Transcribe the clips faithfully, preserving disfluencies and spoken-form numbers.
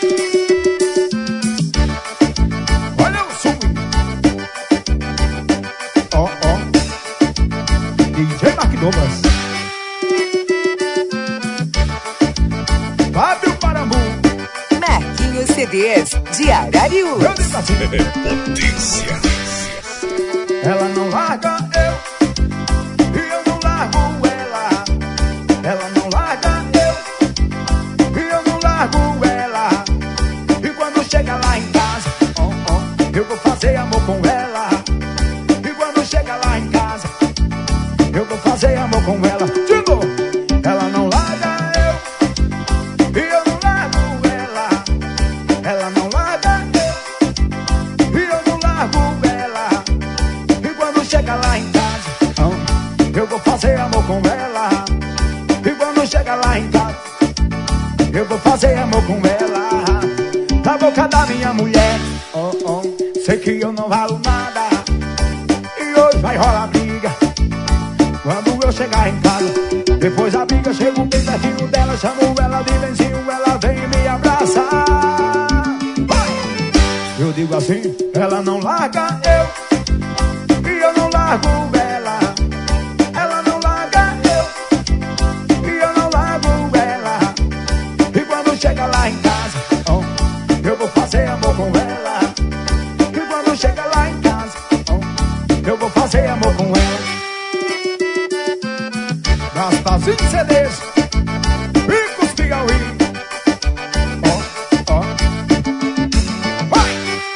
Olha o som. Ó, ó. D J Mark Douglas. Fábio Parambu. Marquinhos C Ds de Arariú. Eu digo assim. Potência. Ela não larga eu e eu não largo ela. Ela não larga eu e eu não largo ela. E quando chega lá em casa, oh, oh, eu vou fazer amor com ela. E quando chega lá em casa, eu vou fazer amor com ela. De novo. Ela não larga eu e eu não largo ela. Ela não larga eu e eu não largo ela. E quando chega lá em casa, oh, eu vou fazer amor com ela. E quando chega lá em casa, eu vou fazer amor com ela. Na boca da minha mulher, oh, oh, sei que eu não valo nada. E hoje vai rolar briga quando eu chegar em casa. Depois da briga, chego bem pertinho dela, chamo ela de benzinho, ela vem e me abraça. Vai! Eu digo assim, ela não larga eu e eu não largo ela. Ela não larga eu e eu não largo ela. E quando chega lá em casa, oh, eu vou fazer amor com ela. E quando chega lá em casa, oh, eu vou fazer amor com ela. Gastazinho C Ds, Ricos Piauí. Ó, ó. Vai!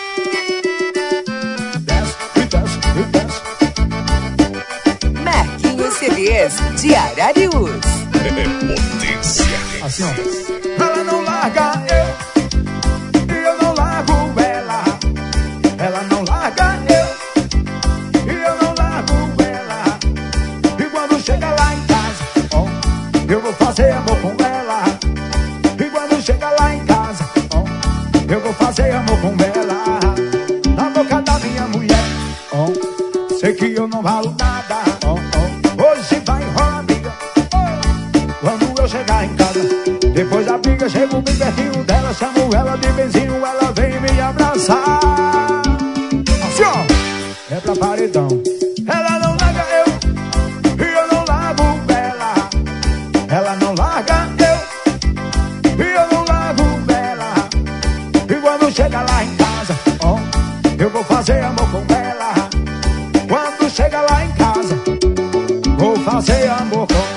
Desce e desce e desce. Marquinhos C Ds de Arariús. Potência. Assim, ó. Ela não larga eu e eu não largo ela. Ela não larga eu e eu não largo ela. E quando chega lá em casa, ó, eu vou fazer amor com ela. E quando chega lá em casa, ó, eu vou fazer amor com ela. Na boca da minha mulher, ó, sei que eu não valo nada, ó, ó. Hoje vai rolar briga, ó, quando eu chegar em casa. Depois da briga, chego bem pertinho dela, chamo ela de benzinho, ela vem me abraçar. Assim, ó, é pra paredão. Ela não larga eu e eu não largo ela. Ela não larga eu e eu não largo ela. E quando chega lá em casa, ó, eu vou fazer amor com ela. Quando chega lá em casa, vou fazer amor com ela.